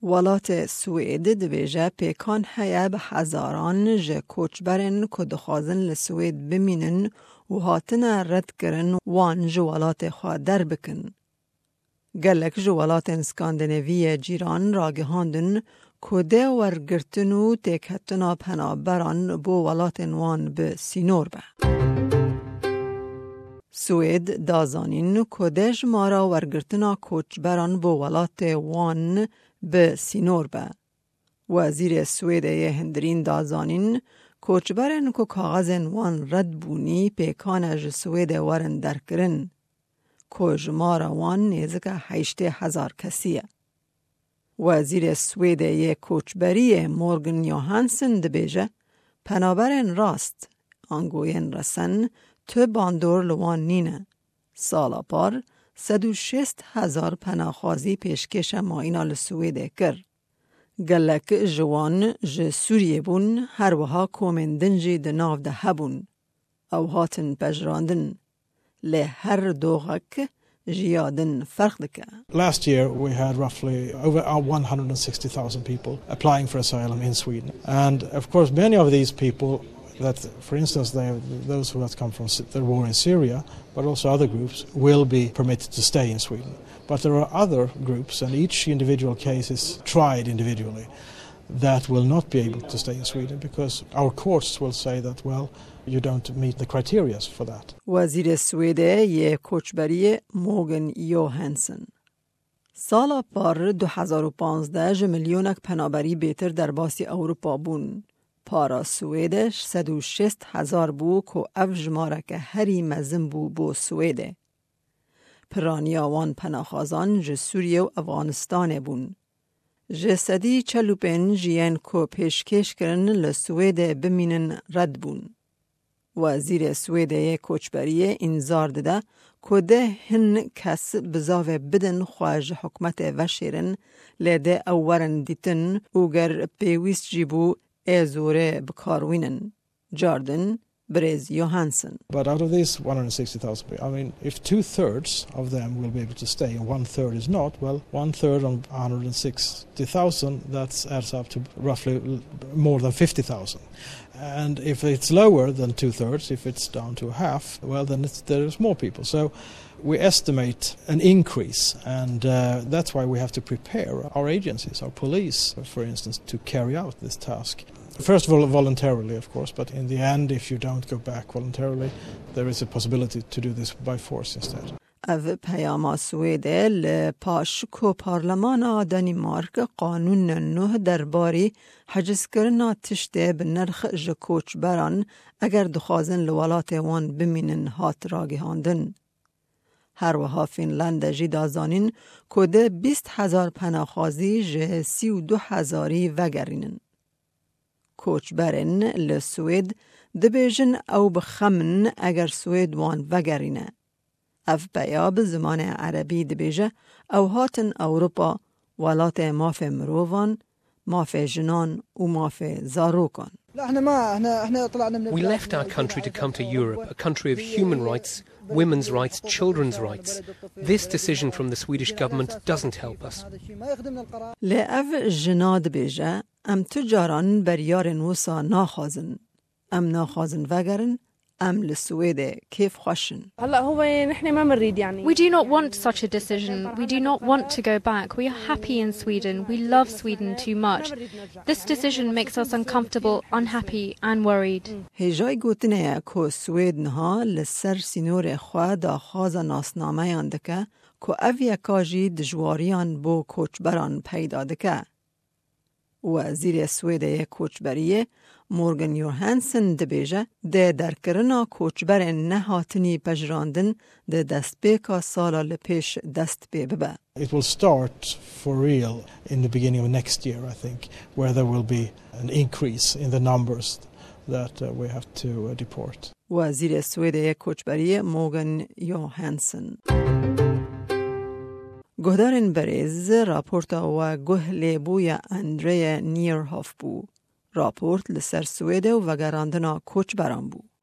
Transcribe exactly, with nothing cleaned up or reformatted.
ولات سوید دویجه پیکان هیا به هزاران جه کوچبرن که دخوازن لسوید بمینن و هاتن رد کرن وان جوالات خواه در بکن. گلک جوالات اسکاندیناوی جیران راگهاندن که ده ورگرتن و تکهتنا پنابران بو ولات وان به سینور به. سوید دازانین که ده جمارا ورگرتنا کوچبران بو ولات وان به سینور به. وزیر سویده هندرین دازانین کوچبرن که کاغذن وان رد بونی پیکانج سویده ورن در کرن. که جمارا وان نیزک هشت هزار کسیه. وزیر سویده کوچبری مورگن یوهانسن دبیجه پنابرن راست آنگوین رسن تو باندور لوان نینه. سالا پار صد و شست هزار پناخوازی پیشکش ماینا لسویده کر. گلک جوان ج سوریه بون هر وها کومندن جی دناو ده هبون. او هاتن پجراندن. له هر دوغک جیادن فرق دکه. Last year we had roughly over one hundred sixty thousand people applying for asylum in Sweden. And of course many of these people that, for instance, they, those who have come from the war in Syria, but also other groups, will be permitted to stay in Sweden. But there are other groups, and each individual case is tried individually, that will not be able to stay in Sweden because our courts will say that, well, you don't meet the criteria for that. وزیر سویده یه کوچبری موگن یوهانسن. سالا پار دو هزار و پانزده میلیونک پنابری بیتر در باسی اروپا بون. پارا سویدش صد و شست هزار بو که افج ماره که هری مزم بو بو سویده. پرانیاوان پناخازان ج سوریه و افغانستان بون. جسدی چلوپن جیان که پیشکش کرن لسویده بمینن رد بون. وزیر سویده کوچبری انذار داده که ده هن کس بزاوه بدن خواج حکمت وشیرن لده اورن دیتن اوگر پیویست جیبو ازوره بکاروینن. جاردن Brez Johansson. But out of these one hundred sixty thousand people, I mean, if two-thirds of them will be able to stay and one-third is not, well, one-third on one hundred sixty thousand, that adds up to roughly more than fifty thousand. And if it's lower than two-thirds, if it's down to half, well, then it's, there's more people. So we estimate an increase, and uh, that's why we have to prepare our agencies, our police, for instance, to carry out this task. First of all, voluntarily, of course, but in the end, if you don't go back voluntarily, there is a possibility to do this by force instead. او پیاما سویده لپاشکو پارلمانا دانمارک قانون نه درباری حجز کرنا تشته به نرخ جکوچ بران اگر دخوازن لولات وان بمینن هات راگی هاندن. هر وها فینلند جی دازانین کده بیست هزار پناخازی جه سی و دو هزاری وگرینن. کوچ برن لسوید دبیجن او بخمن اگر سوید وان وگرینه. اف بیاب زمان عربی دبیجه او هاتن اوروپا ولات ماف مروفان، ماف جنان و ماف زاروکان. We left our country to come to Europe, a country of human rights, women's rights, children's rights. This decision from the Swedish government doesn't help us. لأف جناد بيجا ام تجاران بريار وسا ناخازن ام ناخازن وگرن ام لسويد كيف خوشن. We do not want such a decision. We do not want to go back. We are happy in Sweden. We love Sweden too much. This decision makes us uncomfortable, unhappy and worried. هجای گوتنه که سوید نها لسر سینور خواه دا خواز ناسنامه یاندکه که او یکاجی دجواریان بو کوچبران پیدا دکه. وزیر سویده کوچبریه مورگن یوهانسن دبیجه ده درکرنا کوچبر نهاتنی پجراندن ده دست بیکا سالا لپیش دست بی ببه. It will start for real in the beginning of next year, I think, where there will be an increase in the numbers that uh, we have to uh, deport. وزیر سویده کوچبریه مورگن یوهانسن. گهدارن بریز راپورتا و گه لیبوی اندری نیرهاف بو. راپورت لسر سویده و وگراندنا کوچ بران بو.